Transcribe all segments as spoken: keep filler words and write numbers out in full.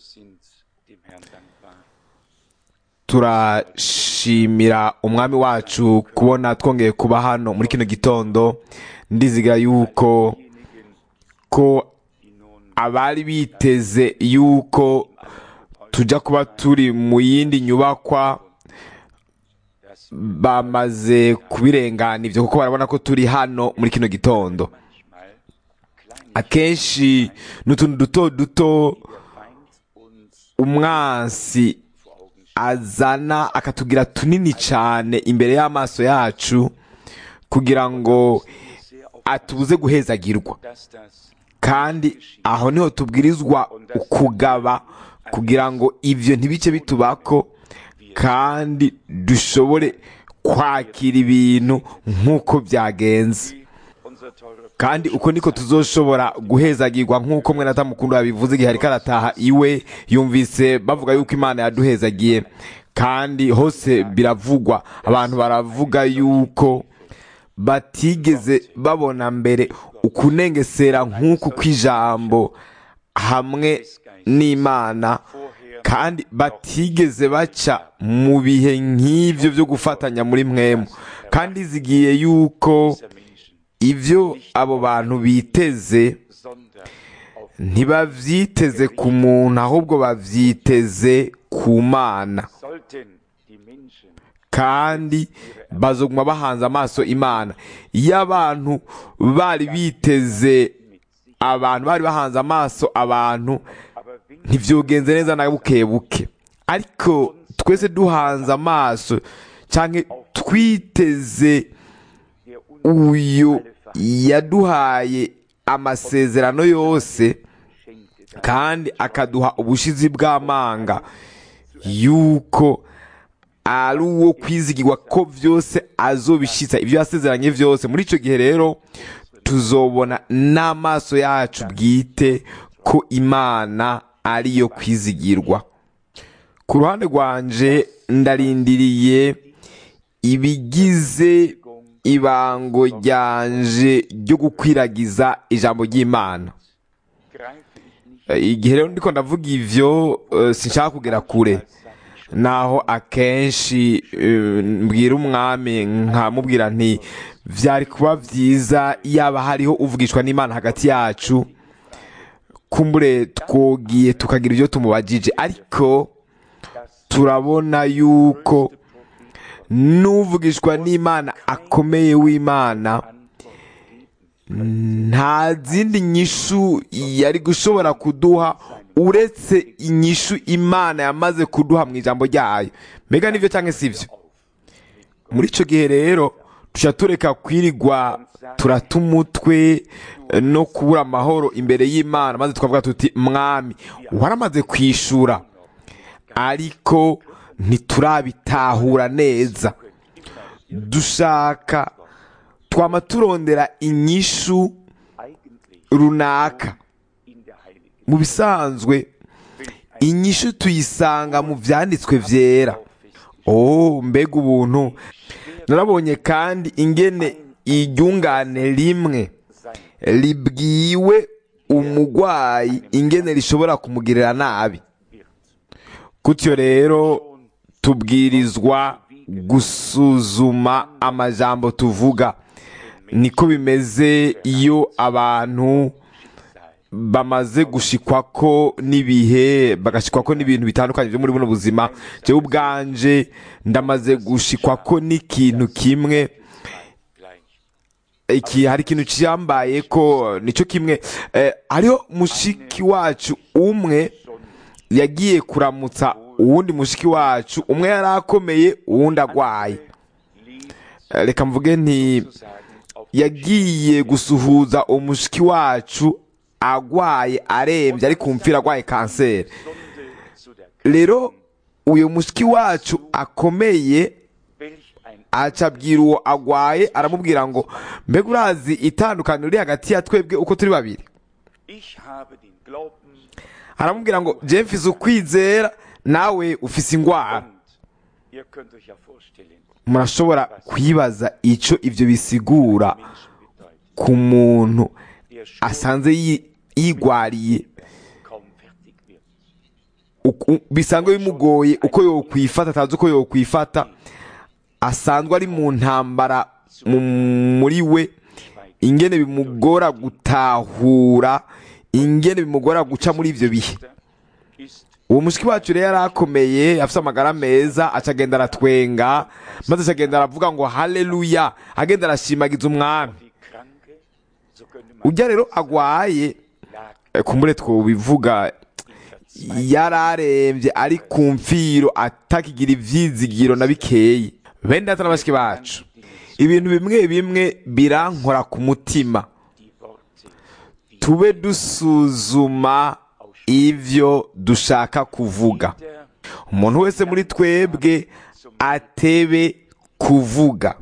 turashimira umwami wacu kubona twongeye kuba hano muri kino gitondo. Ndiziga yuko ko abari biteze yuko tujya kuba turi mu yindi nyubakwa bamaze kubirengana ibyo, kuko barabona ko turi hano muri kino gitondo. Akenshi n'utuntu duto duto umwansi azana akatugira tunini cyane imbere y'amaso yacu kugira ngo atubuze guhezagirwa, kandi aho niho tubwirizwa kugaba kugira ngo ibyo ntibice bitubako kandi dushobore kwakira ibintu nk'uko byagenze. Kandi uko niko tuzoshobora guhezagirwa, nk'uko mwe natamukunda yabivuze igihe ariko arataha iwe yumvise bavuga yuko Imana yaduhezagiye. Kandi hose biravugwa, abantu baravuga yuko batigeze babona mbere ukunengesera nk'uku kw'ijambo hamwe n'Imana, kandi batigeze baca mu bihe nk'ibyo byo gufatanya muri mwemu. kandi zigiye yuko ibyo abo bantu biteze ntibavyiteze ku muntu, ahubwo bavyiteze ku Mana, kandi bazoguma bahanze amaso Imana. Iyo abantu bari biteze abantu bari bahanze amaso abantu, ntivyogenze neza na buke buke. Ariko twese duhanze amaso canke twiteze uyu yaduhaye amasezerano yose kandi akaduha ubushizi bw'amanga yuko ari uwo kwizigirwa ko vyose azobishitsa ibyo yasezeranye vyose. Muri ico gihe rero tuzobona n'amaso yacu bwite ko Imana ariyo kwizigirwa. Ku ruhande rwanje ndarindiriye ibigize ibango ryanje ryo gukwiragiza ijambo ry'Imana. Igihe rero ndiko ndavuga ivyo uh, sinshaka kugera kure, naho akenshi uh, mbwira umwami nkamubwira nti vyari kuba vyiza yaba hariho uvugishwa n'Imana hagati yacu, kumbure twogiye tukagira ivyo tumubajije. Ariko turabona yuko n'uvugishwa n'Imana akomeye w'Imana nta zindi nyishu yari gushobora kuduha uretse inyishu Imana yamaze kuduha mu ijambo ryayo. Mbega nivyo canke sivyo? Muri ico gihe rero tusha tureka kwirigwa turata umutwe no kubura amahoro imbere y'Imana, maze tukavuga tuti mwami waramaze kwishura, ariko ntiturabitahura neza. Dushaka twama turondera inyishu runaka. Mu bisanzwe inyishu tuyisanga mu vyanditswe vyera. Oh, mbega ubuntu! Narabonye kandi ingene iryungane rimwe libwiwe umugwayi ingene rishobora kumugirira nabi. Kutyo rero tubwirizwa gusuzuma amajambo tuvuga. Niko bimeze iyo abantu bamaze gushikwako n'ibihe, bagashikwako n'ibintu bitandukanye byo muri buno buzima. Jewe ubwanje ndamaze gushikwako n'ikintu kimwe. Iki hari ikintu cyambaye ko nico kimwe. Eh, hariho mushiki wacu umwe yagiye kuramutsa uwundi mushiki wacu, umwe yarakomeye uwundi agwaye. Eh, reka mvuge nti yagiye gusuhuza umushiki wacu agwaye arembye, ari kumfira agwaye kanseri. Rero uyo mushiki wacu akomeye acabwira uwo agwaye, aramubwira ngo mbega urazi itandukaniro riri hagati ya twebwe uko turi babiri? Aramubwira ngo je mfise ukwizera, nawe ufise ingwara. Murashobora kwibaza ico ivyo bisigura ku muntu asanze yigwariye bisanzwe bimugoye uko yokwifata, atazi uko yokwifata, asanzwe ari mu ntambara muri we, ingene bimugora gutahura, ingene bimugora guca muri ivyo bihe. Uwo mushiki wacu rero yarakomeye, afite amagara meza, acagenda aratwenga, maze acagenda aravuga ngo haleluya, agenda arashimagiza umwami. Ujya rero agwaye, kumbure twobivuga, yararembye ari ku mfiro, atakigira ivyizigiro na bikeyi. Bene data n'abashiki bacu, ibintu bimwe bimwe birankora ku mutima. Tube dusuzuma ivyo dushaka kuvuga. Umuntu wese muri twebwe atebe kuvuga,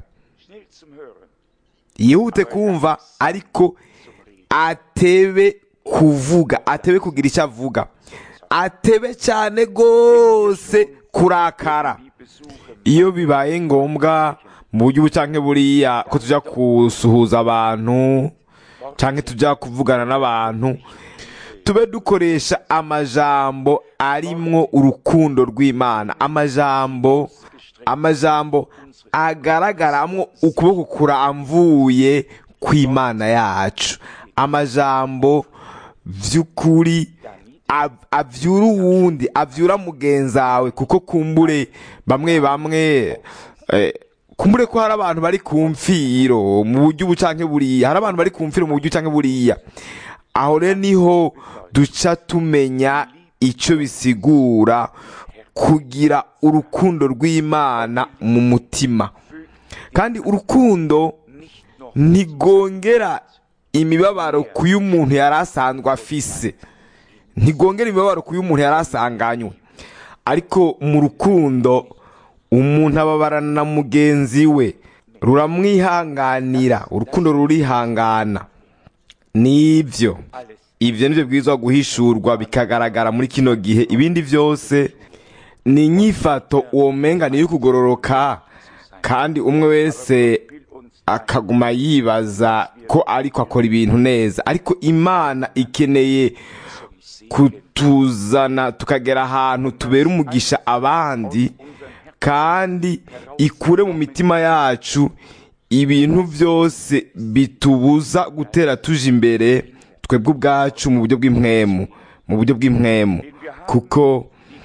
yihute kumva, ariko atebe kuvuga, atebe kugira icyo avuga, atebe cyane gose kurakara. Iyo bibaye ngombwa mu buryo ubu canke buriya ko tujya kusuhuza abantu canke tujya kuvugana n'abantu, tube dukoresha amajambo arimwo urukundo rw'Imana, amajambo amajambo agaragaramwo ukuboko kuramvuye kw'Imana yacu, amajambo vy'ukuri avyura uwundi, avyura mugenzawe. Kuko kumbure bamwe bamwe eh, kumbure ko hari abantu bari ku mfiro mu buryo ubu canke buriya, hari abantu bari ku mfiro mu buryo canke buriya. Aho rero niho duca tumenya ico bisigura kugira urukundo rw'Imana mu mutima. Kandi urukundo ntigongera imibabaro kuyo umuntu yari asanzwe afise, ntigongera imibabaro kuyo umuntu yari asanganywe, ariko mu rukundo umuntu ababarana na mugenzi we, ruramwihanganira, urukundo rurihangana. Nivyo ivyo nivyo bwirizwa guhishurwa bikagaragara muri kino gihe. Ibindi vyose ni inyifato womenga niyo kugororoka, kandi umwe wese akaguma yibaza ko ariko akora ibintu neza. Ariko Imana ikeneye kutuzana tukagera ahantu tubera umugisha abandi, kandi ikure mu mitima yacu ibintu byose bitubuza gutera tuje imbere twebwe ubwacu mu buryo bw'impwemu, mu buryo bw'impwemu. Kuko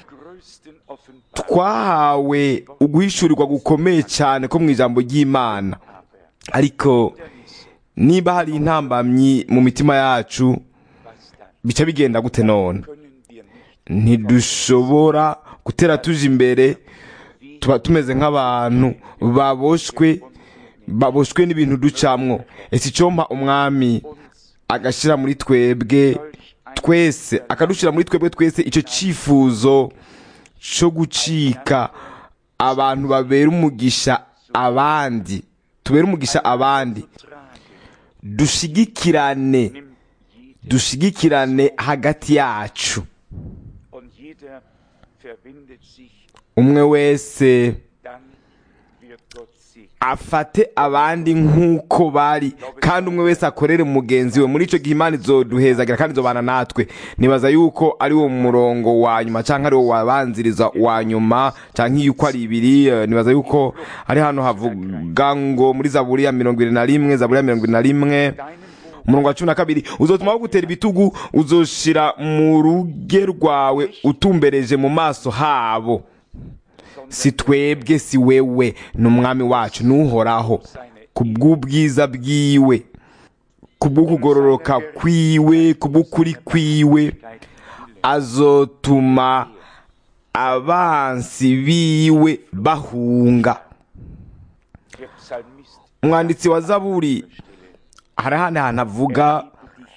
twahawe uguhishurirwa gukomeye cyane ko mu ijambo ry'Imana, ariko niba hari intambamyi mu mitima yacu, bica bigenda gute none? Ntidushobora gutera tuje imbere, tuba tumeze nk'abantu baboshwe baboshwe n'ibintu ducamwo. Ese icompa umwami agashira muri twebwe twese, akadushira muri twebwe twese ico cifuzo cyo gucika abantu babera umugisha abandi, tubera umugisha abandi, dushigikirane dushigikirane hagati yacu. Umwe wese afate abandi nk'uko bari, kandi umwe wese akorere mugenzi we. Muri ico gihe Imana izoduhezagira kandi izobana natwe. Nibaza yuko ari wo murongo wa nyuma canke ari wo wabanziriza wa nyuma, canke yuko ari ibiri. Nibaza yuko ari hano havuga ngo muri Zaburi ya mirongo ibiri na rimwe, Zaburi ya mirongo ibiri na rimwe umurongo wa cumi na kabiri, uzotuma bagutera ibitugu, uzoshira mu ruge rwawe utumbereje mu maso habo. Si twebwe, si wewe, n'umwami wacu n'uhoraho, kubw'ubwiza bwiwe, kubw'ukugororoka kwiwe, kubw'ukuri kwiwe, azotuma abansi biwe bahunga. Umwanditsi wa Zaburi hari ahandi hantu avuga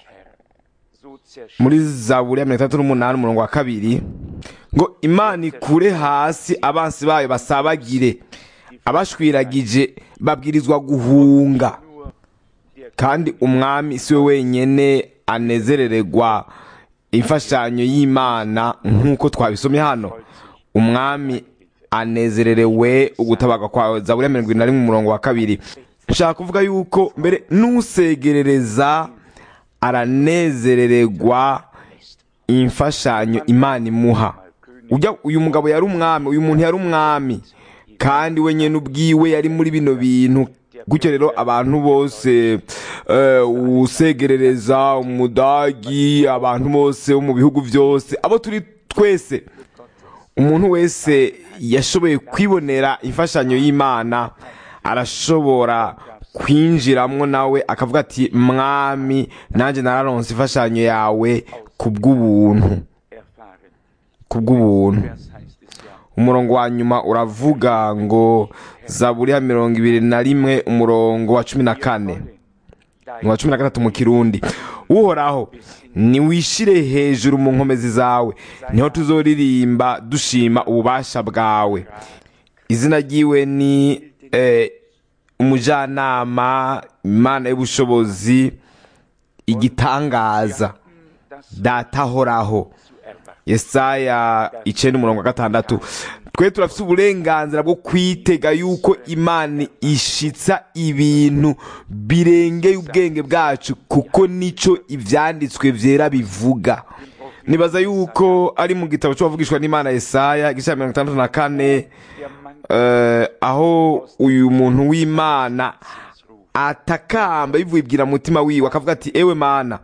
muri Zaburi ya mirongo itandatu n'umunani umurongo wa kabiri ngo Imana ikure hasi abansi bayo basabagire, abashwiragije babwirizwa guhunga. Kandi umwami si we wenyene anezerererwa imfashanyo y'Imana nk'uko twabisomye hano. Umwami anezererewe ugutabaga kwa Zaburi ya mirongo irindwi na rimwe umurongo wa kabiri. Nshaka kuvuga yuko mbere n'usegerereza aranezerererwa imfashanyo Imana imuha. ujya uyu mugabo yari umwami, uyu muntu yari umwami kandi we nyine ubwiwe yari muri bino bintu. Gutyo rero abantu bose usegerereza umudagi, abantu bose bo mu bihugu byose, abo turi twese, umuntu wese yashoboye kwibonera imfashanyo y'Imana arashobora kwinjiramwo nawe akavuga ati mwami nanjye nararonse imfashanyo yawe kubw'ubuntu kubw'ubuntu. Umurongo wa nyuma uravuga ngo Zaburi ya mirongo ibiri na rimwe umurongo wa cumi na kane wa cumi na gatatu mu Kirundi, Uhoraho niwishire hejuru mu nkomezi zawe, niho tuzoririmba dushima ububasha bwawe. Izina ryiwe ni eh, umujanama, Imana y'ubushobozi, igitangaza, data ahoraho. Yesaya icenda umurongo wa gatandatu. Twe turafite uburenganzira bwo kwitega yuko Imana ishitsa ibintu birengeye ubwenge bwacu, kuko nico ivyanditswe vyera bivuga. Nibaza yuko ari mu gitabo cy'abavugishwa n'Imana Yesaya igice mirongo itandatu na kane, uh, aho uyu muntu w'Imana atakamba bivubwira mutima wiwe akavuga ati ewe Mana.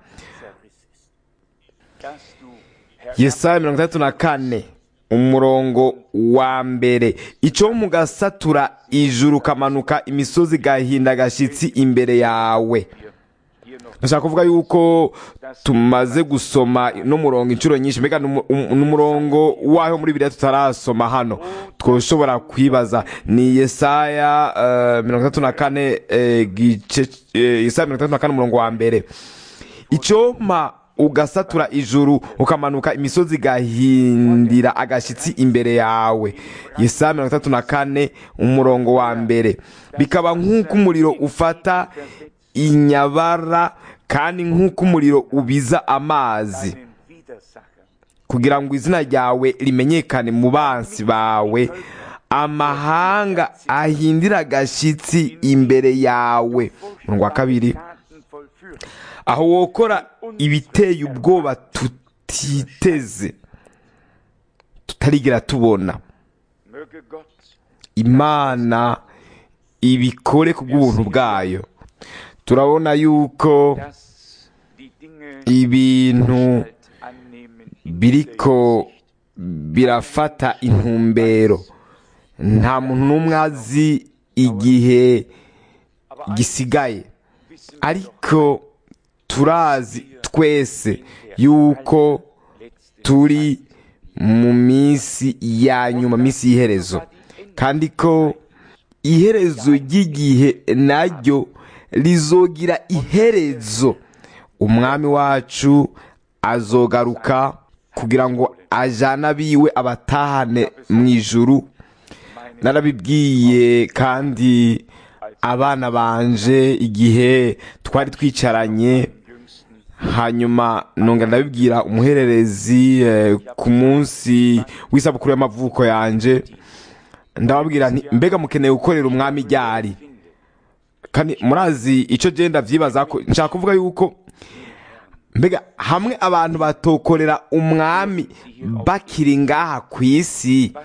Yesaya mirongo itandatu na kane umurongo wa mbere, ico mugasatura ijuru kamanuka imisozi gahinda gashitsi imbere yawe. Nashaka kuvuga yuko tumaze gusoma no murongo inshuro nyinshi, mbega n'umurongo waho muri Bibiliya tutarasoma hano. Twoshobora kwibaza ni Yesaya uh, mirongo itandatu na kane uh, gice uh, Yesaya mirongo itandatu na kane umurongo wa mbere, ico ma ugasatura ijuru ukamanuka imisozi gahindira agashitsi imbere yawe. Yesaya mirongo itandatu na kane umurongo wa mbere, bikaba nk'uko umuriro ufata inyabara kandi nk'uko umuriro ubiza amazi, kugira ngo izina ryawe rimenyekane mu bansi bawe, amahanga ahindira agashitsi imbere yawe. Umurongo wa kabiri, aho wokora ibiteye ubwoba tutiteze, tutarigera tubona. Imana ibikore kubw'ubuntu bwayo. Turabona yuko ibintu biriko birafata intumbero. Nta muntu n'umwe azi igihe gisigaye, ariko turazi twese yuko turi mu minsi ya nyuma, minsi y'iherezo, kandi ko iherezo ry'igihe naryo rizogira iherezo. Umwami wacu azogaruka kugira ngo ajane abiwe abatahane mu ijuru. Narabibwiye kandi abana banje igihe twari twicaranye, hanyuma nonga ndabibwira umuhererezi eh, ku munsi w'isabukuru y'amavuko yanje, ndababwira nti mbega mukeneye gukorera umwami ryari? Kandi murazi ico je ndavyibaza ko nshaka kuvuga yuko mbega hamwe abantu batokorera umwami bakiri ngaha kw'isi,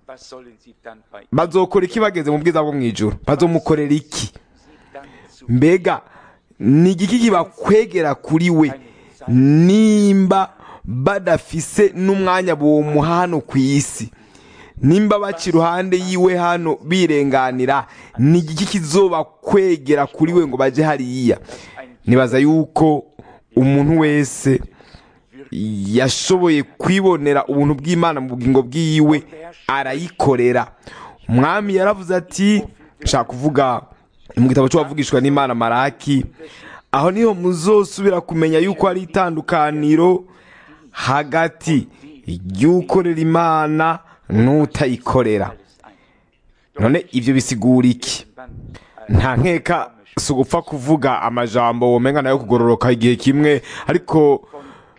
bazokora iki bageze mu bwiza bwo mwijuru? Bazomukorera iki? Mbega ni igiki kibakwegera kuri we nimba badafise n'umwanya bomuha hano kw'isi? Nimba baci iruhande yiwe hano birenganira, ni igiki kizobakwegera kuri we ngo baje hariya? Nibaza yuko umuntu wese yashoboye kwibonera ubuntu bw'Imana mu bugingo bwiwe arayikorera. Umwami yaravuze ati, nshaka kuvuga mu gitabo cy'abavugishwa n'Imana Maraki, aho niho muzosubira kumenya yuko ari itandukaniro hagati y'ukorera Imana n'utayikorera. None ivyo bisigura iki? Nta nkeka si ugupfa kuvuga amajambo womenga nayo kugororoka igihe kimwe, ariko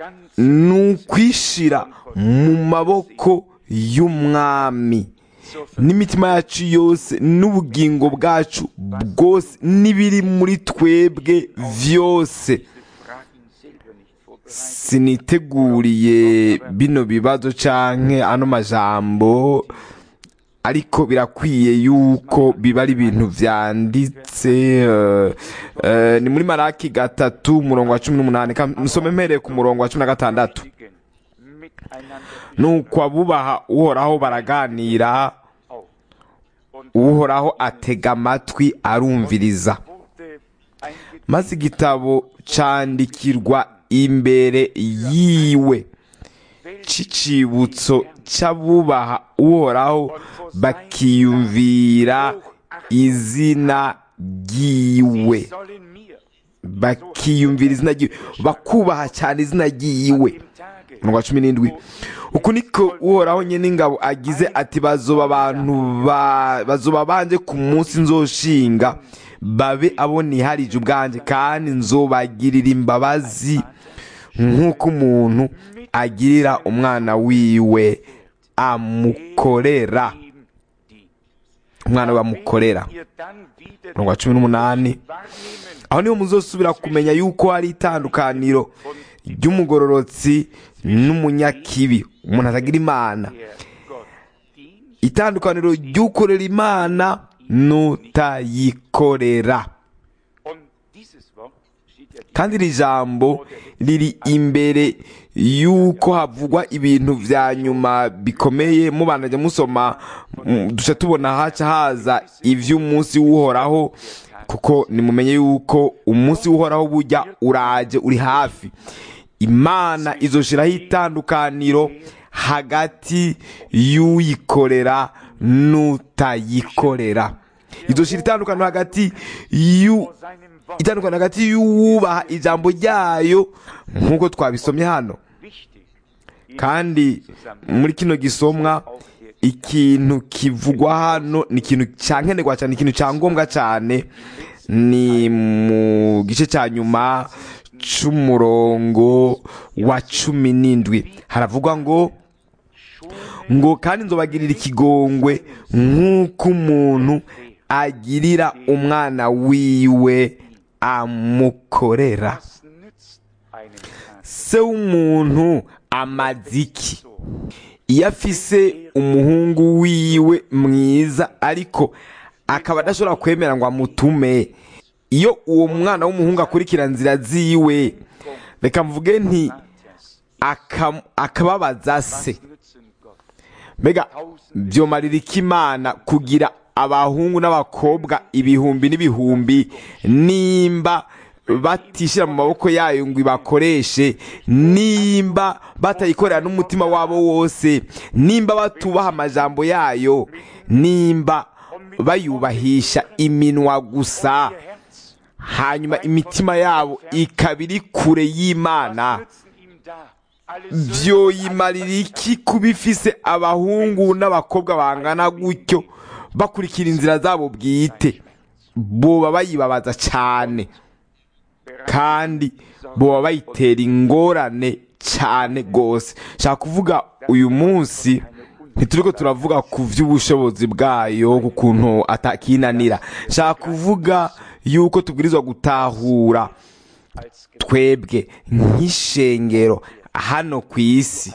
nukwishira mu maboko y'umwami n'imitima yacu yose n'ubugingo bwacu bwose n'ibiri muri twebwe vyose. siniteguriye bino bibazo canke ano majambo, ariko birakwiye yuko biba ari ibintu vyanditse. uh, uh, ni muri Malaki gatatu umurongo wa cumi n'umunani, musome mpereye ku murongo wa cumi na gatandatu. nuko abubaha uhoraho baraganira, uhoraho atega amatwi arumviriza. maze igitabo candikirwa imbere yiwe c'icibutso c'abubaha uhoraho bakiyumvira izina ryiwe, bakiyumvira izina ryiwe, bakubaha cyane izina ryiwe. umurongo wa cumi n'indwi, uku niko uhoraho nyene ingabo agize ati, bazoba abantu bazoba banje ku munsi nzoshinga, babe abo niharije ubwanje, kandi nzobagirira imbabazi nk'uko umuntu agirira umwana wiwe amukorera, umwana we amukorera. umurongo wa cumi n'umunani, aho niho muzosubira kumenya yuko hari itandukaniro ry'umugororotsi n'umunyakibi, umuntu atagira Imana, itandukaniro ry'ukorera Imana n'utayikorera. kandi iri jambo riri imbere yuko havugwa ibintu vya nyuma bikomeye. mubandanye musoma duce tubona haca haza ivy'umunsi w'uhoraho, kuko nimumenye yuko umunsi w'uhoraho burya uraje, uri hafi. Imana izoshiraho itandukaniro hagati y'uyikorera n'utayikorera. izoshira itandukaniro hagati y'u itandukaniro hagati y'uwubaha ijambo ryayo, nk'uko twabisomye hano. kandi muri kino gisomwa ikintu kivugwa hano ni ikintu cyankenerwa cyane, ikintu cyangombwa cyane. ni mu gice cya nyuma c'umurongo wa cumi n'indwi haravugwa ngo ngo kandi nzobagirira ikigongwe nk'uko umuntu agirira umwana wiwe amukorera. se w'umuntu amaze iki iyo afise umuhungu wiwe mwiza ariko akaba adashobora kwemera ngo amutume? iyo uwo mwana w'umuhungu akurikira nzira ziwe, reka mvuge nti akababaza se, mbega vyomarira iki Imana kugira abahungu n'abakobwa ibihumbi n'ibihumbi nimba batishira mu maboko yayo ngo ibakoreshe, nimba batayikorera n'umutima wabo wose, nimba batubaha amajambo yayo, nimba bayubahisha iminwa gusa, hanyuma imitima yabo ikaba iri kure y'Imana? vyoyimarira iki kuba ifise abahungu n'abakobwa bangana gutyo bakurikira inzira zabo bwite? boba bayibabaza cyane, kandi boba bayitera ingorane cyane gose. shaka kuvuga uyu munsi ntituriko turavuga ku vy'ubushobozi bwayo, ku kuntu atakinanira. shaka kuvuga yuko tubwirizwa gutahura twebwe nk'ishengero hano ku isi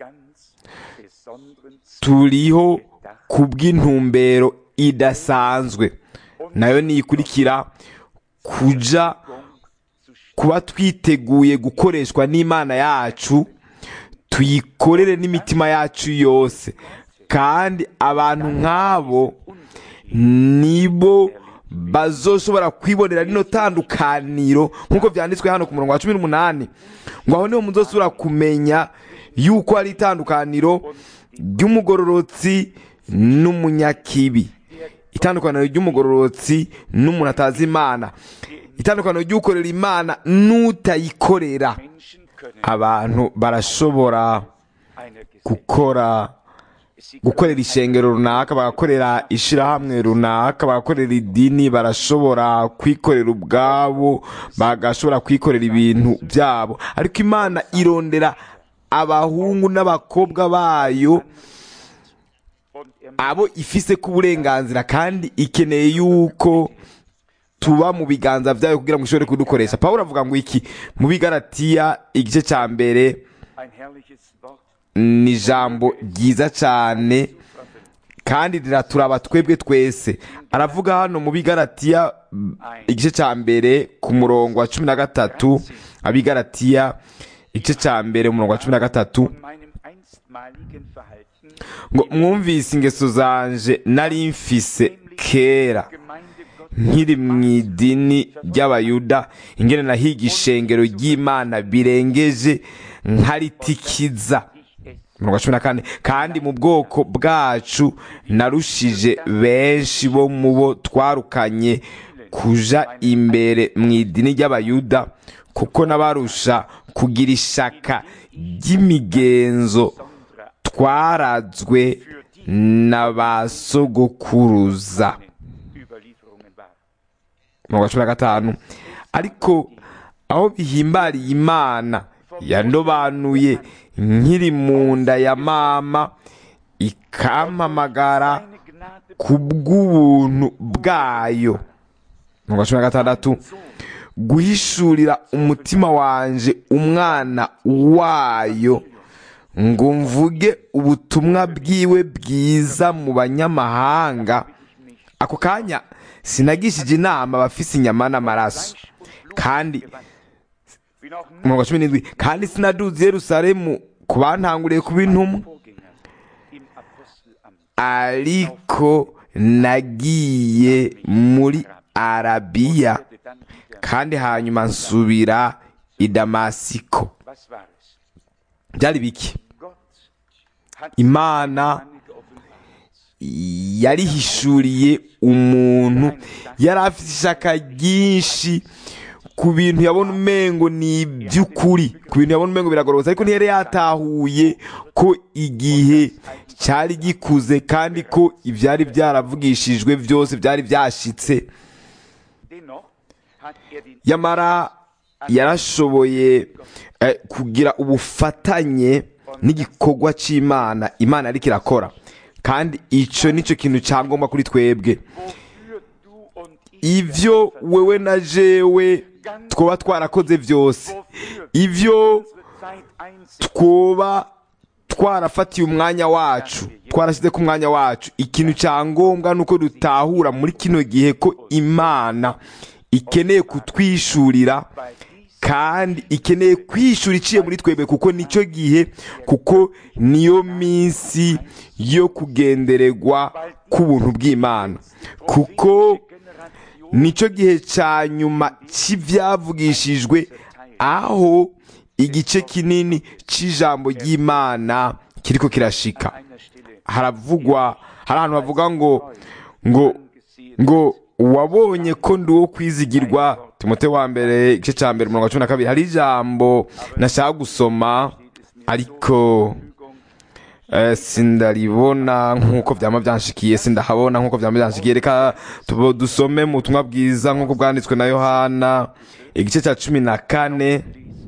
turiho kubw'intumbero idasanzwe, nayo niyikurikira kuja kuba twiteguye gukoreshwa n'Imana yacu, tuyikorere n'imitima yacu yose. kandi abantu nk'abo nibo bazoshobora kwibonera rino tandukaniro, nk'uko vyanditswe hano ku murongo wa cumi n'umunani, ngo aho niho muzosubira kumenya yuko hari itandukaniro ry'umugororotsi n'umunyakibi, itandukaniro ry'umugororotsi n'umuntu atazi Imana, itandukaniro ry'ukorera Imana n'utayikorera. abantu barashobora gukora gukorera ishengero runaka, bagakorera ishirahamwe runaka, bagakorera idini, barashobora kwikorera ubwabo, bagashobora kwikorera ibintu byabo, ariko Imana irondera abahungu n'abakobwa bayo abo ifise ku burenganzira, kandi ikeneye yuko tuba mu biganza byayo kugira ngo ushobore kudukoresha. Pawulo avuga ngo iki mu Bigalatiya igice cya mbere, ni ijambo ryiza cyane kandi riraturaba twebwe twese. Aravuga hano mu Bigalatiya igice cya mbere ku murongo wa cumi na gatatu, Abigalatiya igice cya mbere umurongo wa cumi na gatatu, ngo mwumvise ingeso zanje nari mfise kera nkiri mu idini ry'abayuda, ingene nahiga ishengero ry'Imana birengeje nkaritikiza. Umurongo wa cumi na kane, kandi mu bwoko bwacu narushije benshi bo mu bo twarukanye kuja imbere mu idini ry'abayuda, kuko nabarusha kugira ishaka ry'imigenzo twarazwe na ba sogokuruza. Umurongo wa cumi na gatanu, ariko aho bihimbariye Imana yandobanuye nkiri mu nda ya mama, ikampamagara ku bw'ubuntu bwayo. Umurongo wa cumi na gatandatu, guhishurira umutima wanje umwana wayo, ngo mvuge ubutumwa bwiwe bwiza mu banyamahanga. Ako kanya sinagishije inama abafise inyama n'amaraso, kandi umurongo wa cumi n'indwi, kandi sinaduze Yerusalemu ku bantanguriye kuba intumwa, ariko nagiye muri Arabiya, kandi hanyuma nsubira i Damasiko. Byari biki? Imana yarihishuriye umuntu yari afite ishaka ryinshi ku bintu yabona umengo ni iby'ukuri, ku bintu yabona umengo biragororotse, ariko ntiyari yatahuye ko igihe cyari gikuze kandi ko ibyari byaravugishijwe byose byari byashitse. Yamara yarashoboye eh, kugira ubufatanye n'igikorwa cy'Imana Imana ariko irakora, kandi icyo nicyo kintu cyangomba kuri twebwe. Ivyo wewe na jewe twoba twarakoze byose, ivyo twoba twarafatiye umwanya wacu, twarashyize ku mwanya wacu, ikintu cyangombwa nuko dutahura muri kino gihe ko Imana ikeneye kutwishurira, kandi ikeneye kwishura iciye muri twebwe, kuko nicyo gihe, kuko niyo minsi yo kugendererwa k'ubuntu bw'Imana, kuko nicyo gihe cya nyuma cy'ibyavugishijwe, aho igice kinini cy'ijambo ry'Imana kiriko kirashika. Haravugwa, hari ahantu havuga ngo ngo ngo wabonye ko ndi uwo kwizigirwa. Timote wa mbere igice cya mbere umurongo wa cumi na kabiri. Hari ijambo nashaka gusoma ariko eh, sindaribona nk'uko byama byanshikiye, sindahabona nk'uko byama byanshikiye. Reka dusome mu butumwa bwiza nk'uko bwanditswe na Yohana igice cya cumi na kane,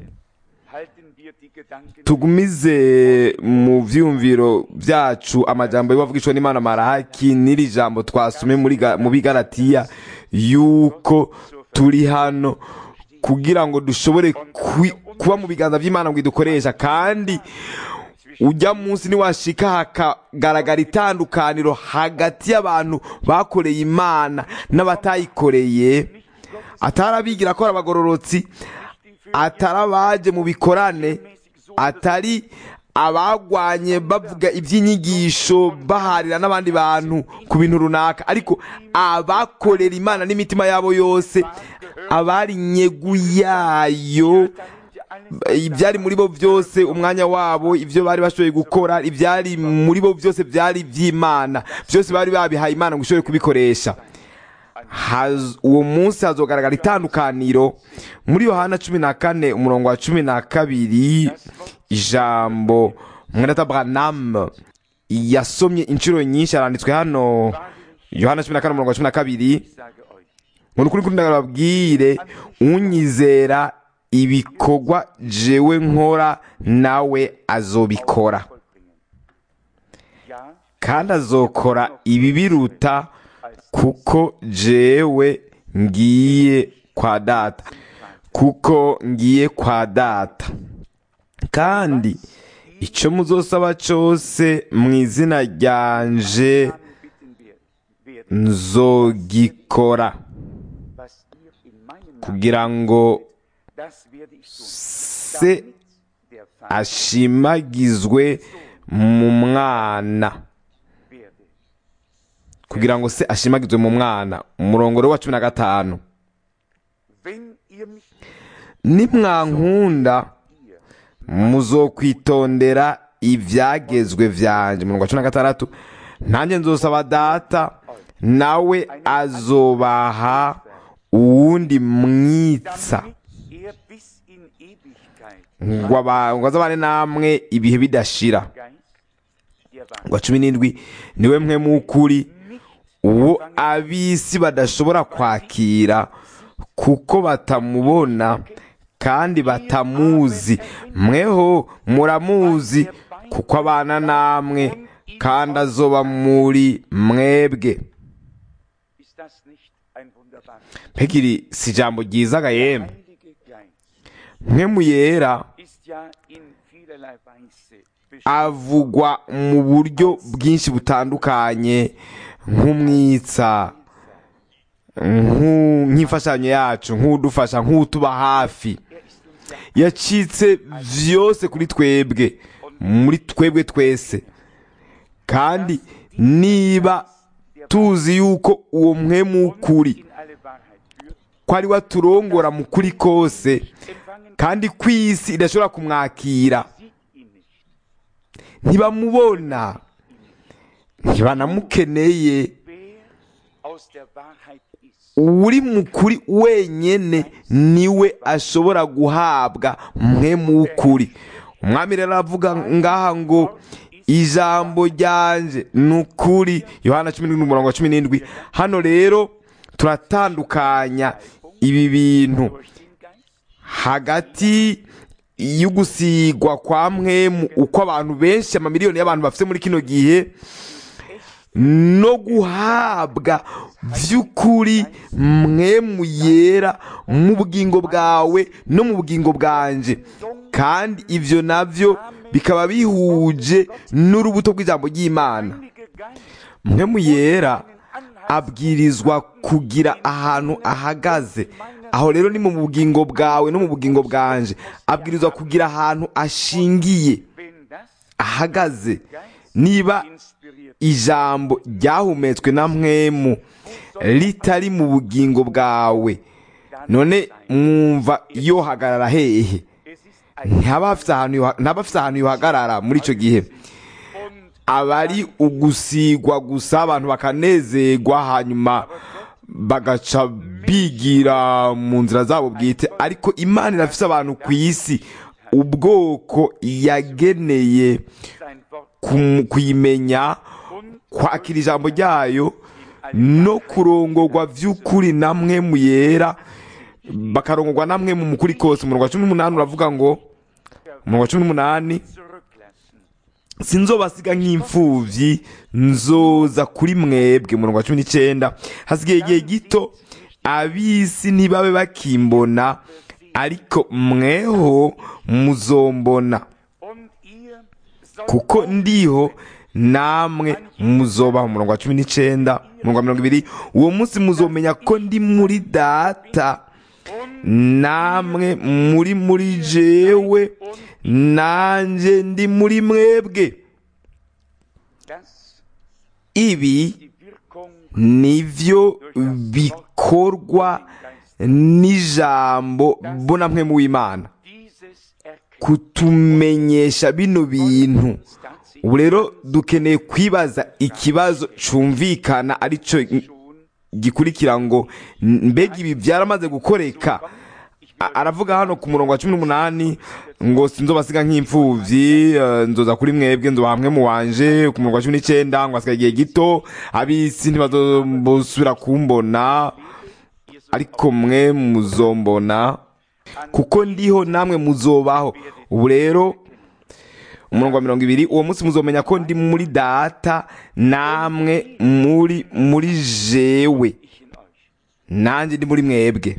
tugumize mu vyumviro byacu amajambo y'abavugishwa n'Imana marahaki n'iri jambo twasome muri mu Bigalatiya, yuko turi hano kugira ngo dushobore kuba mu biganza by'Imana ngo idukoresha. Kandi ujya munsi niwashika hakagaragara itandukaniro hagati y'abantu bakoreye Imana n'abatayikoreye, atarabigira ko abagororotsi, atarabaje mu bikorane, atari abagwanye bavuga iby'inyigisho baharira n'abandi bantu ku bintu runaka, ariko abakorera Imana n'imitima yabo yose, abari nyegu yayo, ibyari muri bo byose umwanya wabo, ibyo bari bashoboye gukora, ibyari muri bo byose byari iby'Imana, byose bari babihaye Imana ngo ishobore kubikoresha. Uwo munsi hazogaragara itandukaniro. Muri Yohana cumi na kane umurongo wa cumi na kabiri, ijambo Mwenata Branham yasomye inshuro nyinshi, aranditswe hano Yohana cumi na kane umurongo wa cumi na kabiri, ngo nukuri kuri ndababwire, unyizera ibikorwa jewe nkora nawe azobikora, kandi azokora ibi biruta, kuko jewe ngiye kwa data, kuko ngiye kwa data. Kandi icyo muzosaba cyose mu izina ryanje nzogikora, kugira ngo se ashimagizwe mu mwana, kugira ngo se ashimagizwe mu mwana. Umurongo wa cumi na gatanu, nimwankunda muzokwitondera ibyagezwe byanjye. Umurongo wa cumi na gatandatu, nanjye nzosaba data, nawe azobaha uwundi mwitsa ngo azabane namwe ibihe bidashira. Wa cumi n'indwi, niwe mwe mukuri, uwo ab'isi badashobora kwakira kuko batamubona kandi batamuzi. Mweho muramuzi kuko abana namwe kandi azoba muri mwebwe. Pekiri si ijambo ryiza ga yemwe? Mwe muyera avugwa mu buryo bwinshi butandukanye, nk'umwitsa, nk'imfashanyo yacu, nk'udufasha, nk'utuba hafi. Yacitse vyose kuri twebwe, muri twebwe twese. Kandi niba tuzi yuko uwo mwe mukuri ko ari waturongora mu kuri kose, kandi kw'isi idashobora kumwakira, ntibamubona, ntibanamukeneye, uri mukuri wenyene niwe ashobora guhabwa mwe mukuri. Umwami rero aravuga ngaha ngo ijambo ryanje nukuri, Yohana cumi n'indwi umurongo wa cumi n'indwi. Hano rero turatandukanya ibi bintu hagati y'ugusigwa kwa mwemu, uko abantu benshi, amamiliyoni y'abantu bafite muri kino gihe, no guhabwa vy'ukuri mwemu yera mu bugingo bwawe no mu bugingo bwanje. Kandi ivyo navyo bikaba bihuje n'urubuto rw'ijambo ry'Imana. Mwemu yera abwirizwa kugira ahantu ahagaze. Aho rero ni mu bugingo bwawe no mu bugingo bwanje. Abwirizwa kugira ahantu ashingiye, ahagaze. Niba ijambo ryahumetswe na mwemu ritari mu bugingo bwawe, none mwumva yo hagarara hehe? Ntaba afite ahantu yohagarara. Muri icyo gihe abari ugusigwa gusa, abantu bakanezerwa, hanyuma bagaca bigira mu nzira zabo bwite. Ariko Imana irafise abantu ku isi, ubwoko yageneye kuyimenya, kwakira ijambo ryayo no kurongorwa vy'ukuri na mwemu yera, bakarongorwa na mwemu mukuri kose. Umurongo wa cumi n'umunani uravuga ngo, umurongo wa cumi n'umunani, sinzobasiga nk'imfuvyi, nzoza kuri mwebwe. Umurongo wa cumi n'icenda, hasigaye igihe gito, ab'isi ntibabe bakimbona, ariko mweho muzombona, kuko ndiho namwe muzobaho. Umurongo wa cumi n'icenda. Umurongo wa mirongo ibiri, uwo munsi muzomenya ko ndi muri data, namwe muri muri jewe, nanje ndi muri mwebwe. Ibi nivyo bikorwa n'ijambo bona mwe mu Imana, kutumenyesha bino bintu. Ubu rero dukeneye kwibaza ikibazo cumvikana, arico gikurikira ngo mbega ibi byaramaze gukoreka. Aravuga hano ku murongo wa cumi n'umunani ngo sinzobasiga nk'imfuvyi, nzoza kuri mwebwe, nzoba hamwe mu wanje. Ku murongo wa cumi n'icenda ngo hasigaye igihe gito, ab'isi ntibazosubira kumbona, ariko mwe muzombona, kuko ndiho namwe muzobaho. Ubu rero umurongo wa mirongo ibiri, uwo munsi muzomenya ko ndi muri data, namwe muri muri jewe. nanjye ndi muri mwebwe.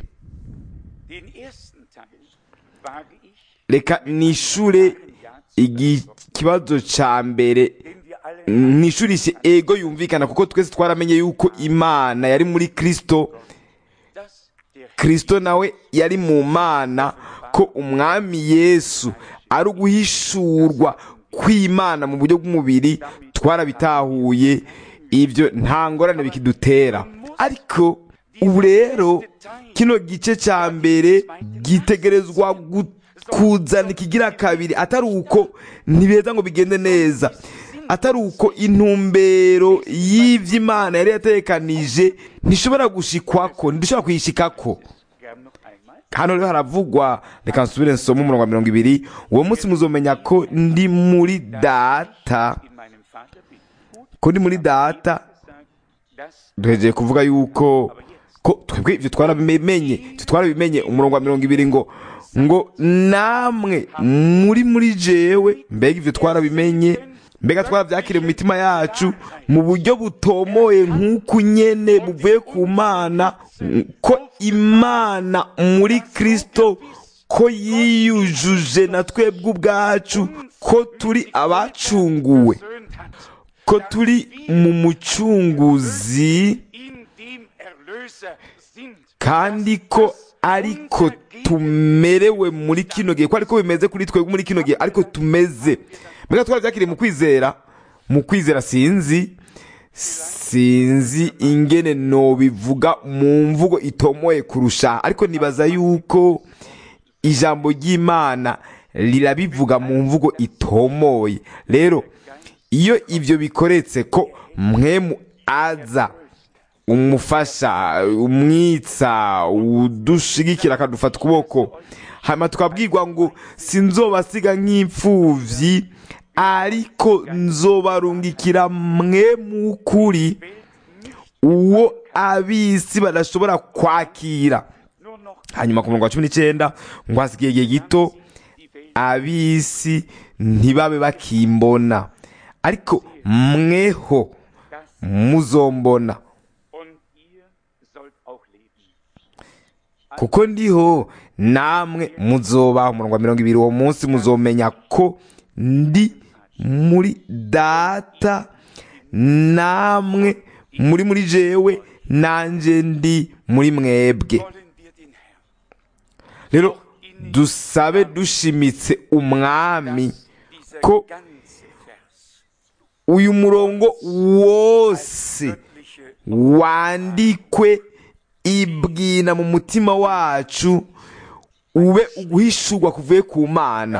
Reka nishure ikibazo ca mbere, nishurishe ego yumvikana, kuko twese twaramenye yuko Imana yari muri Kristo, Kristo nawe yari mu Mana, ko umwami Yesu ari uguhishurwa kw'Imana mu buryo bw'umubiri. Twarabitahuye ibyo, nta ngorane bikidutera. Ariko ubu rero kino gice cya mbere gitegerezwa kuzana ikigira kabiri, atari uko ntibeza ngo bigende neza, atari uko intumbero y'ivy'Imana yari yatekanije ntishobora gushikwako, ntidushobora kuyishikako. Hano rero haravugwa, reka nsubire nsome umurongo wa mirongo ibiri, uwo munsi muzomenya ko ndi muri Data, ko ndi muri Data. Duhejeye kuvuga yuko ko twebwe ivyo twarabimenye, ivyo twarabimenye. Umurongo wa mirongo ibiri ngo ngo namwe muri muri jewe, mbega ivyo twarabimenye, mbega twaravyakiriye mu mitima yacu mu buryo butomoye nk'uko nyene buvuye ku Mana, ko Imana muri Kristo, ko yiyujuje na twebwe ubwacu, ko turi abacunguwe, ko turi mu mucunguzi, kandi ko ariko tumerewe muri kino gihe, ko ariko bimeze kuri twebwe muri kino gihe, ariko tumeze. Mbega twaravyakiriye mu kwizera, mu kwizera sinzi sinzi ingene no bivuga mu mvugo itomoye kurusha, ariko nibaza yuko ijambo ry'Imana rirabivuga mu mvugo itomoye. Rero iyo ibyo bikoretse, ko mwemu aza umufasha, umwitsa, udushigikira, akadufata ukuboko, hanyuma tukabwirwa ngo sinzobasiga nk'imfuvyi, ariko nzobarungikira mwe mukuri, uwo abisi badashobora kwakira. Hanyuma ku murongo wa cumi n'icenda ngo hasigaye igihe gito, abisi ntibabe bakimbona, ariko mweho muzombona, kuko ndiho namwe muzobaho. Umurongo wa mirongo ibiri, uwo munsi muzomenya ko ndi muri Data, namwe muri muri jewe, nanje ndi muri mwebwe. Rero dusabe dushimitse umwami ko uyu murongo wose wandikwe ibwina mu mutima wacu, ube uguhishurwa kuvuye ku Mana,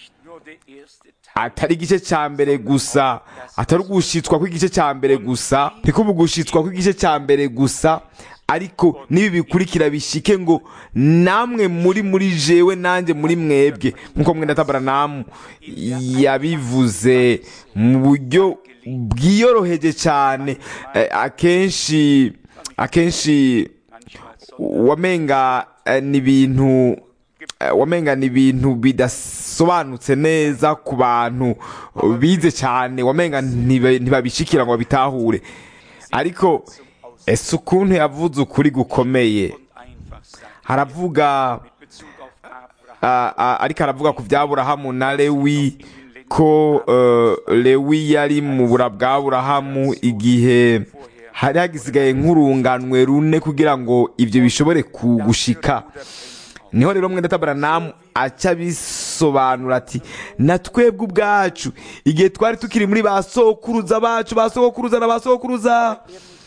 atari igice cya mbere gusa, atari ugushitswa kw'igice cya mbere gusa, niko ugushitswa kw'igice cya mbere gusa, ariko nibi bikurikira bishike, ngo namwe muri muri jewe, nanjye muri mwebwe, nkuko mwenda Abrahamu yabivuze mu buryo bwiyoroheje cyane. Eh, akenshi akenshi wamenga eh, ni ibintu wamenga ni ibintu bidasobanutse neza ku bantu bize cyane, wamenga ntibabishikira ngo babitahure. Ariko ese ukuntu yavuze ukuri gukomeye, haravuga ariko aravuga ku bya Aburahamu na Lewi, ko Lewi yari mu bura bwa Aburahamu igihe hari hagisigaye nk'urunganwe rune kugira ngo ibyo bishobore kugushika. Niho rero mwenda Abrahamu aca bisobanura ati, na twebwe ubwacu igihe twari tukiri muri ba sokuruza bacu, ba sokuruza na ba sokuruza,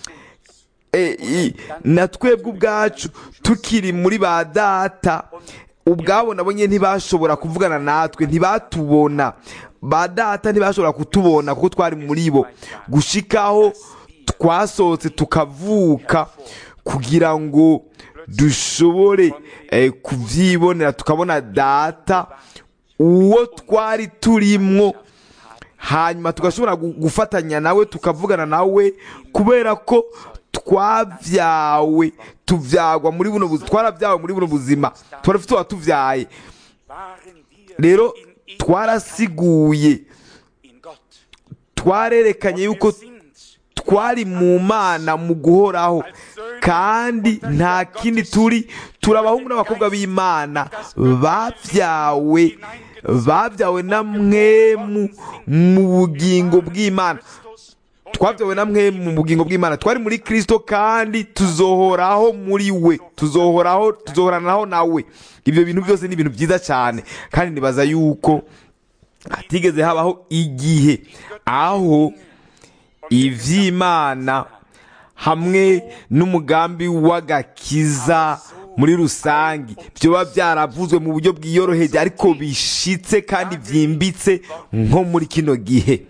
na twebwe ubwacu tukiri muri ba data ubwabo, nabo nyine ntibashobora kuvugana natwe, ntibatubona. Ba data ntibashobora kutubona kuko twari muri bo, gushikaho twasohotse tukavuka kugira ngo dushobore eh, kuvyibonera, tukabona data uwo twari turimwo, hanyuma tugashobora gufatanya nawe, tukavugana nawe, kubera ko twavyawe, tuvyagwa muri buno buzima, twaravyawe muri buno buzima, twarafite watuvyaye. Rero twarasiguye, twarerekanye yuko twari mu Mana mu guhoraho, kandi nta kindi turi turi abahungu n'abakobwa b'Imana babyawe babyawe na mwemu mu bugingo bw'Imana. Twabyawe na mwemu mu bugingo bw'Imana, twari muri Kristo kandi tuzohoraho muri we, tuzohoraho tuzohoranaho nawe. Ibyo bintu byose ni ibintu byiza cyane, kandi nibaza yuko hatigeze habaho igihe aho ivy'Imana hamwe n'umugambi w'agakiza muri rusangi byoba byaravuzwe mu buryo bwiyoroheje ariko bishitse kandi byimbitse nko muri kino gihe.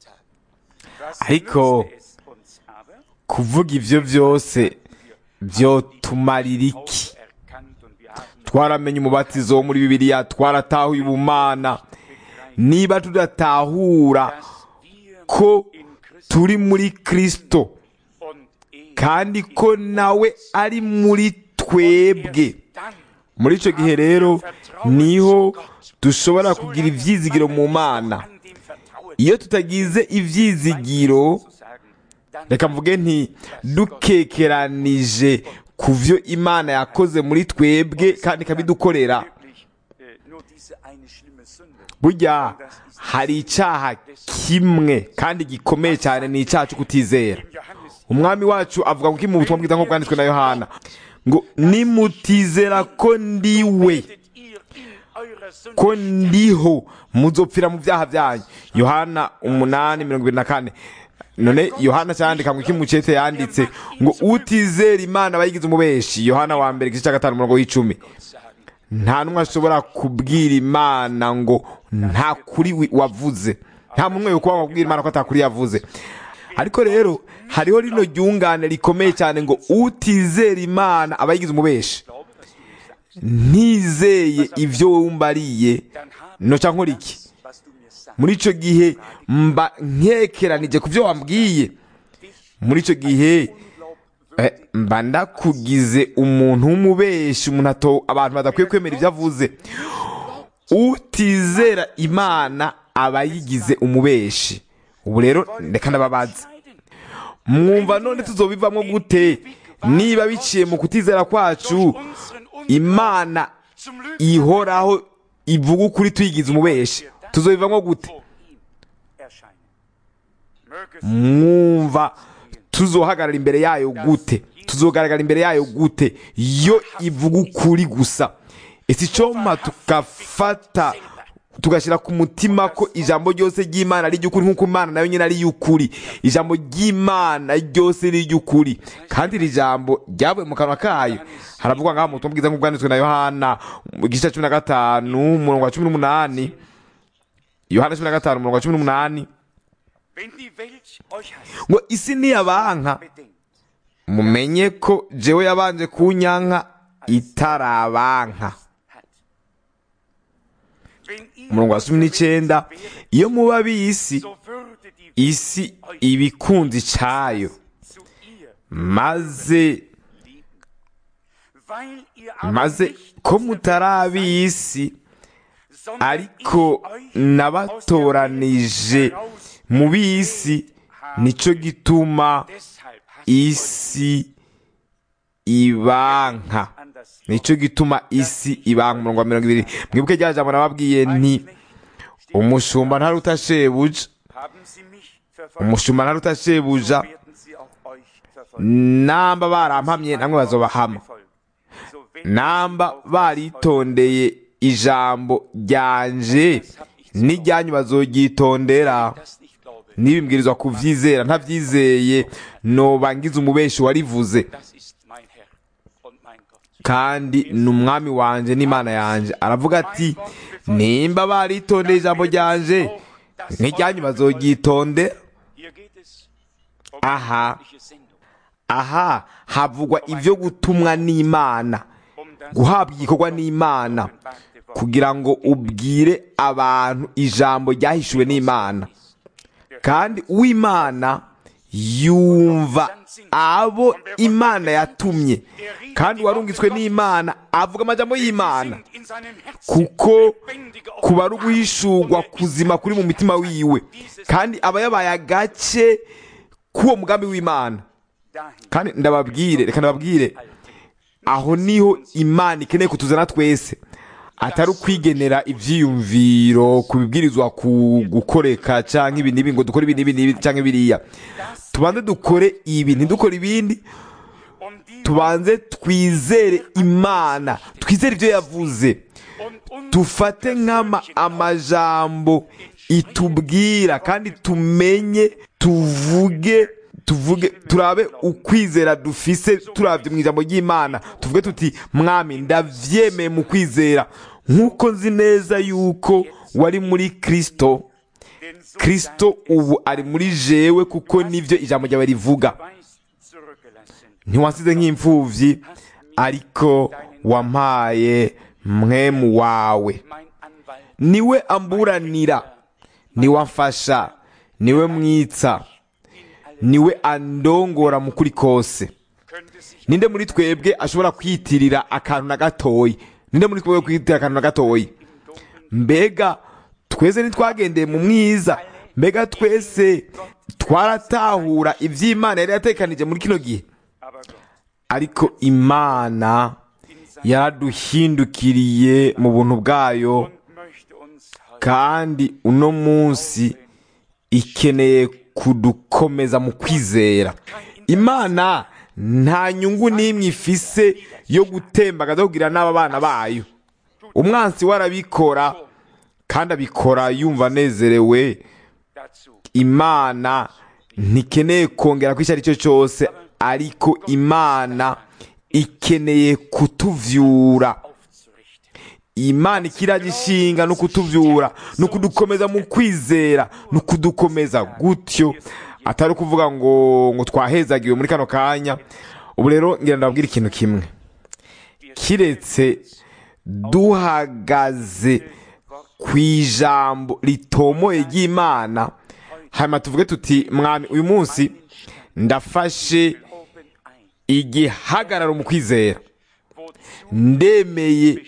Ariko kuvuga ivyo byose byotumarira iki? Twaramenye umubatizo wo muri Bibiliya, twaratahuye ubumana. Niba tudatahura ko turi muri Kristo kandi ko nawe ari muri twebwe, muri ico gihe rero niho dushobora kugira ivyizigiro mu Mana. Iyo tutagize ivyizigiro, reka mvuge nti dukekeranije ku vyo Imana yakoze muri twebwe kandi ikabidukorera, burya hari icyaha kimwe kandi gikomeye cyane, ni icyaha cyo kutizera. Umwami wacu avuga ngo mu butumwa bwiza nk'uko bwanditswe na Yohana ngo nimutizera ko ndiwe, ko ndiho, muzopfira mu byaha byanyu. Yohana umunani mirongo ibiri na kane. None Yohana cyandika ngo iki mu cete yanditse ngo utizera Imana bayigize umubeshi. Yohana wa mbere igice cya gatanu umurongo w'icumi. Nta numwe ashobora kubwira Imana ngo nta kuri wavuze. Nta muntu yo kuba kubwira Imana ko atakuri yavuze. Ariko rero hariho rino ryungane rikomeye cyane ngo utizera Imana abayigize umubeshi. Ntizeye ivyo wumbariye no cankora iki? Muri ico gihe mba nkekeranije ku byo wambwiye. Muri ico gihe eh, mba ndakugize umuntu w'umubeshi, umuntu ato abantu badakwiye kwemera ivyo avuze. Utizera Imana abayigize umubeshi. Ubu rero ndeka ndababaza, mwumva none tuzobivamwo gute niba biciye mu kutizera kwacu Imana ihoraho ivuga ukuri tuyigize umubeshi? Tuzobivamwo gute? Mwumva tuzohagarara imbere yayo gute? Tuzogaragara imbere yayo gute yo ivuga ukuri gusa? Ese icoma tukafata tugashyira ku mutima ko ijambo ryose ry'Imana ari ry'ukuri nk'uko Imana nayo nyine ari y'ukuri. Ijambo ry'Imana ryose ni ry'ukuri, kandi iri jambo ryavuye mu kanwa kayo. Haravugwa ngaho mu butumwa bwiza nk'ubwanditswe na Yohana mu gice cya cumi na gatanu umurongo wa cumi n'umunani. Yohana cumi na gatanu umurongo wa cumi n'umunani ngo isi niyabanka mumenye ko jewe yabanje kunyanka itarabanka. Umurongo wa cumi n'icyenda iyo muba bisi isi ibikunzi icayo, maze maze ko mutarabisi ariko nabatoranije mu bisi, nico gituma isi ibanka. Nico gituma isi ibanka. Umurongo wa mirongo ibiri mwibuke rya jambo nababwiye nti umushumba ntaruta shebuja, umushumba ntaruta shebuja, namba barampamye namwe bazobahama, namba baritondeye ijambo ryanje n'ijyanyu bazogyitondera. Nibimbwirizwa kuvyizera, ntavyizeye nobangiza umubeshi warivuze. Kandi n'umwami wanje n'Imana yanje aravuga ati nimba baritondeye ijambo ryanje n'ijyanyu bazogyitondera. Aha aha havugwa ivyo gutumwa n'Imana, guhabwa igikorwa n'Imana kugira ngo ubwire abantu ijambo ryahishuwe n'Imana. Kandi uw'Imana yumva abo Imana yatumye, kandi warungitswe n'Imana avuga amajambo y'Imana, kuko kuba ari uguhishurwa kuzima kuri mu mitima wiwe, kandi aba yabaye agace k'uwo mugambi w'Imana. kandi ndababwire reka ndababwire aho niho Imana ikeneye kutuzana twese, atari ukwigenera ivyiyumviro kubibwirizwa gukoreka canke ibi nibi ngo dukore ibi nibi nibi canke biriya. Tubanze dukore ibi ntidukore ibindi, tubanze twizere Imana, twizere ivyo yavuze, tufate nk'ama amajambo itubwira kandi tumenye, tuvuge tuvuge turabe ukwizera dufise turavye mu ijambo ry'Imana, tuvuge tuti mwami ndavyemeye mu kwizera nk'uko nzi neza yuko wari muri Kristo, Kristo ubu ari muri jewe kuko nivyo ijambo ryawe rivuga. Ntiwansize nk'imfuvyi ariko wampaye mwemu wawe, niwe amburanira, niwe amfasha, niwe mwitsa, niwe andongora mu kuri kose. Ninde muri twebwe ashobora kwitirira akantu na gatoyi? Ninde muri twebwe kwitirira akantu na gatoyi? Mbega twese ntitwagendeye mu mwiza? Mbega twese twaratahura ivy'Imana yari yatekanije muri kino gihe? Ariko Imana yaraduhindukiriye mu buntu bwayo, kandi uno munsi ikeneye kudukomeza mu kwizera. Imana nta nyungu n'imwe ifise yo gutembagaza kugira n'aba bana bayo. Umwansi warabikora kandi abikora yumva anezerewe. Imana ntikeneye kongera ko icyo ari cyo cyose, ariko Imana ikeneye kutuvyura. Imana ikiragishinga no kutuvyura, no kudukomeza mu kwizera, no kudukomeza gutyo, atari kuvuga ngo ngo twahezagiwe muri kano kanya. Ubu rero ngira ndababwira ikintu kimwe, kiretse duhagaze kwijambo ritomoye ry'Imana, hanyuma tuvuge tuti mwami uyu munsi ndafashe igihagararo mu kwizera, ndemeye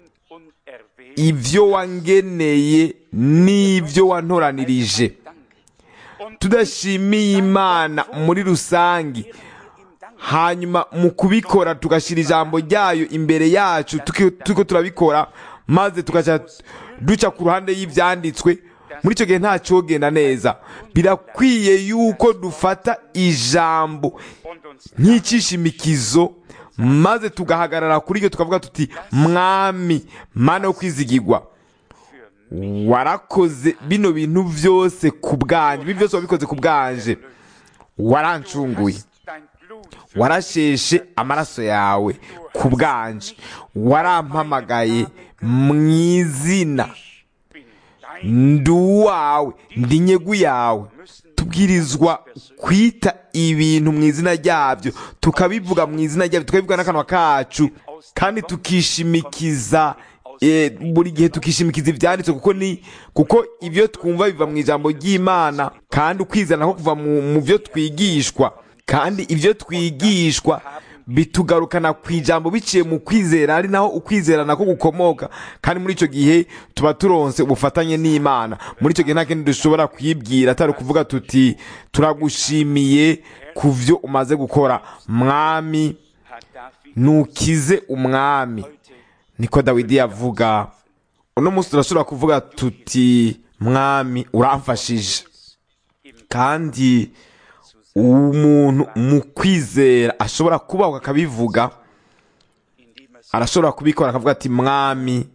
ivyo wangeneye n'ivyo wantoranirije, tudashimiye Imana muri rusangi, hanyuma mu kubikora tugashira ijambo ryayo imbere yacu tuko turabikora, maze tugaca duca ku ruhande y'ivyanditswe, muri icyo gihe nta cyogenda neza. Birakwiye yuko dufata ijambo nk'icishimikizo, maze tugahagarara kuri ryo tukavuga tuti mwami Mana yo kwizigirwa, warakoze bino bintu byose ku bwanje, ibi byose wabikoze ku bwanje, warancunguye, warasheshe amaraso yawe ku bwanje, warampamagaye mu izina, ndi uwawe, ndi nyegu yawe. Tubwirizwa kwita ibintu mu izina ryabyo, tukabivuga mu izina ryabyo, tukabivuga n'akanwa kacu, kandi tukishimikiza e, buri gihe tukishimikiza ivyanditswe, kuko ni kuko ibyo twumva biva mu ijambo ry'Imana, kandi ukwizana ko kuva mu, mu byo twigishwa, kandi ibyo twigishwa bitugarukana ku ijambo biciye mu kwizera, ari naho ukwizera nako gukomoka. Kandi muri icyo gihe tuba turonse ubufatanye n'Imana. Muri icyo gihe nta kindi dushobora kwibwira atari kuvuga tuti turagushimiye ku byo umaze gukora mwami, nukize umwami. Niko Dawidi yavuga. Uno munsi turashobora kuvuga tuti mwami uramfashije, kandi umuntu mu kwizera ashobora kubaho akabivuga, arashobora kubikora akavuga ati mwami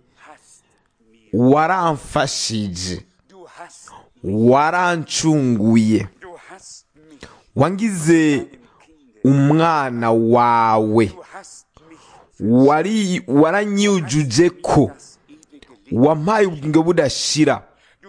waramfashije, warancunguye, wangize umwana wawe, wari waranyujuje ko, wampaye ubugingo budashira,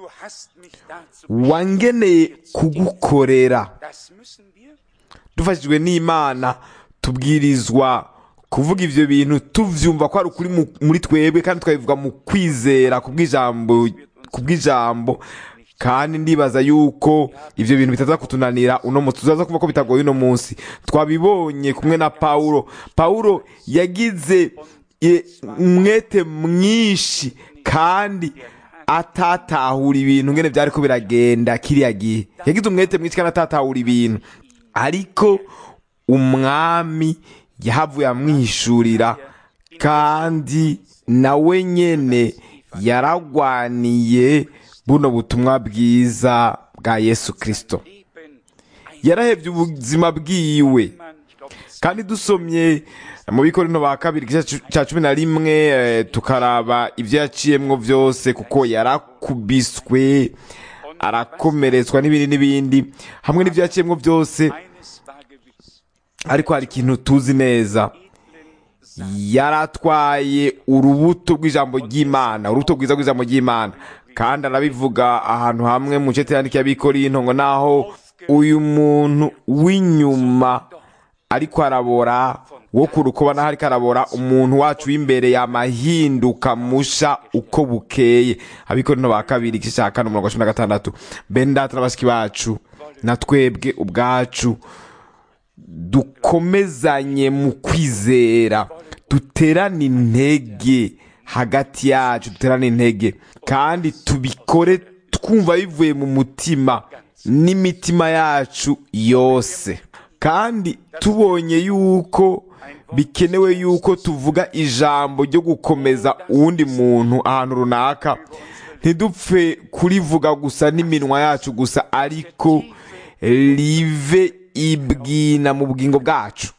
wangeneye kugukorera. Dufashijwe n'Imana tubwirizwa kuvuga ivyo bintu tuvyumva ko ari ukuri muri twebwe, kandi twabivuga mu kwizera kubw'ijambo kubw'ijambo. Kandi ndibaza yuko ivyo bintu bitaza kutunanira uno munsi, tuzaza kuvuga ko bitagoye uno munsi. Twabibonye kumwe na Paulo. Paulo yagize umwete mwinshi kandi atatahura ibintu ngene byari ko biragenda kiriya gihe. Yagize umwete mwinshi kandi atatahura ibintu, ariko umwami yahavuye amwihishurira, kandi nawe nyene yaragwaniye buno butumwa bwiza bwa Yesu Kristo. Yarahevye ubuzima bwiwe, kandi dusomye mu Bikorinto ba kabiri cya cumi na rimwe tukaraba ibyo yaciyemwo byose, kuko yarakubiswe, arakomeretswa n'ibindi n'ibindi, hamwe n'ibyo yaciyemwo byose. Ariko hari ikintu tuzi neza, yaratwaye urubuto rw'ijambo ry'Imana, urubuto rwiza rw'ijambo ry'Imana. Kandi arabivuga ahantu hamwe mu cete yandikiye Abikorinto ngo naho uyu muntu w'inyuma ariko arabora, wo ku rukoba naho ariko arabora, umuntu wacu w'imbere yamahinduka musha uko bukeye. Abikorinto ba kabiri igice cya kane umurongo wa cumi na gatandatu. Bene data na bashiki bacu, na twebwe ubwacu dukomezanye mu kwizera, duterane intege hagati yacu, duterane intege, kandi tubikore twumva bivuye mu mutima n'imitima yacu yose. Kandi tubonye yuko bikenewe yuko tuvuga ijambo ryo gukomeza uwundi muntu ahantu runaka, ntidupfe kurivuga gusa n'iminwa yacu gusa, ariko rive ibwina mu bugingo bwacu.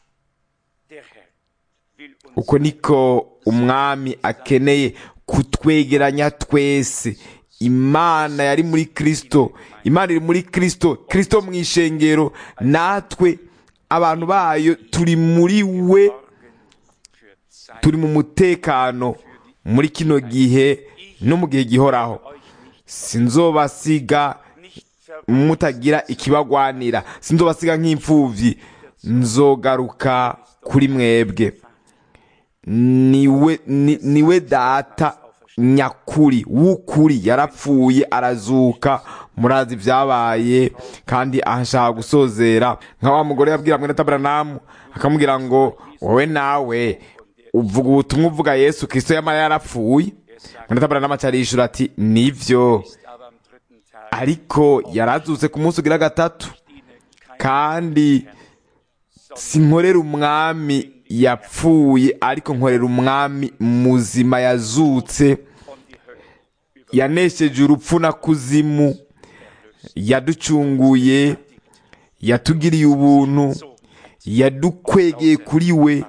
Uko niko umwami akeneye kutwegeranya twese. Imana yari muri Kristo, Imana iri muri Kristo, Kristo mu ishengero, natwe abantu bayo turi muri we, turi mu mutekano muri kino gihe no mu gihe gihoraho. Sinzobasiga mutagira ikibagwanira, sinzobasiga nk'imfuvyi, nzogaruka kuri mwebwe. Niwe ni, niwe data nyakuri w'ukuri, yarapfuye arazuka, murazi vyabaye. Kandi ahashaka gusozera nka wa mugore yabwira mwene Branham, akamubwira ngo wowe nawe uvuga ubutumwa uvuga Yesu Kristo yama yarapfuye. Mwene Branham acarishura ati nivyo, ariko yarazutse ku munsi ugira gatatu, kandi sinkorera umwami yapfuye, ariko nkorera umwami muzima yazutse, yanesheje urupfu na kuzimu, yaducunguye, yatugiriye ubuntu, yadukwegeye kuri we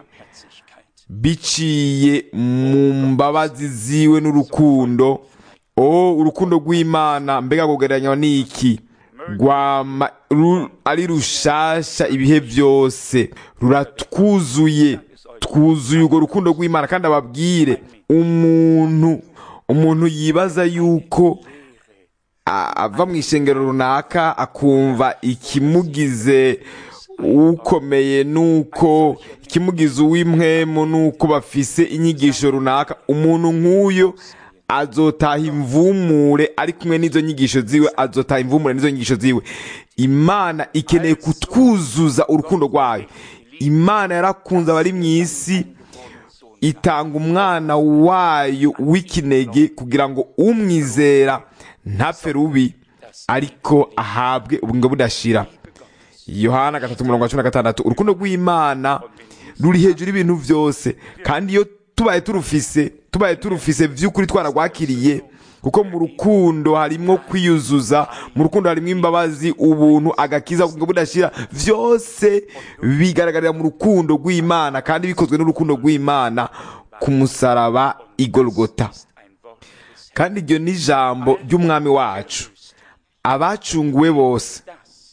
biciye mu mbabazi ziwe n'urukundo. O urukundo rw'Imana mbega kugereranywa n'iki? Rwama ru, ari rushasha ibihe byose, ruratwuzuye, twuzuye urwo rukundo rw'Imana. Kandi ababwire umuntu umuntu yibaza yuko ava mu ishengero runaka akumva ikimugize ukomeye nuko ikimugize uw'impwemu nuko bafise inyigisho runaka, umuntu nk'uyo azotaha imvumure ari kumwe n'izo nyigisho ziwe, azotaha imvumure n'izo nyigisho ziwe. Imana ikeneye kutwuzuza urukundo rwayo. Imana yarakunze abari mu isi, itanga umwana wayo w'ikinege kugira ngo umwizera ntapfe rubi, ariko ahabwe ubugingo budashira. Yohana gatatu umurongo wa cumi na gatandatu. Urukundo rw'Imana ruri hejuru y'ibintu byose, kandi iyo tubaye turufise tubaye turufise vy'ukuri twaragwakiriye, kuko mu rukundo harimo kwiyuzuza, mu rukundo harimo imbabazi, ubuntu, agakiza, ubugingo budashira, vyose bigaragarira mu rukundo rw'Imana, kandi bikozwe n'urukundo rw'Imana ku musaraba i Golgota. Kandi iryo ni ijambo ry'umwami wacu. Abacunguwe bose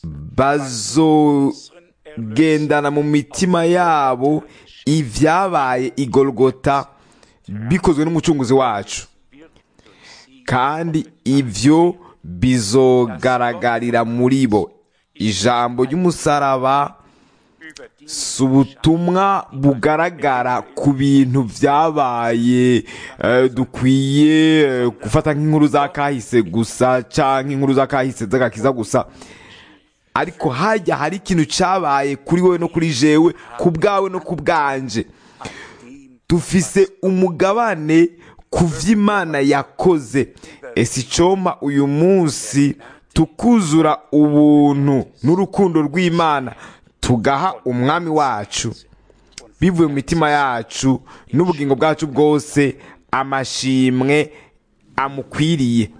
bazogendana mu mitima yabo ivyabaye i Golgota bikozwe n'umucunguzi wacu, kandi ivyo bizogaragarira muri bo. Ijambo ry'umusaraba si ubutumwa bugaragara ku bintu vyabaye uh, dukwiye uh, gufata nk'inkuru za kahise gusa, canke inkuru za kahise z'agakiza gusa, ariko hajya hari ikintu cabaye kuri wewe no kuri jewe, ku bwawe no ku bwanje. Dufise umugabane ku vy'Imana yakoze. Ese icoma uyu munsi tukuzura ubuntu n'urukundo rw'Imana, tugaha umwami wacu bivuye mu mitima yacu n'ubugingo bwacu bwose amashimwe amukwiriye.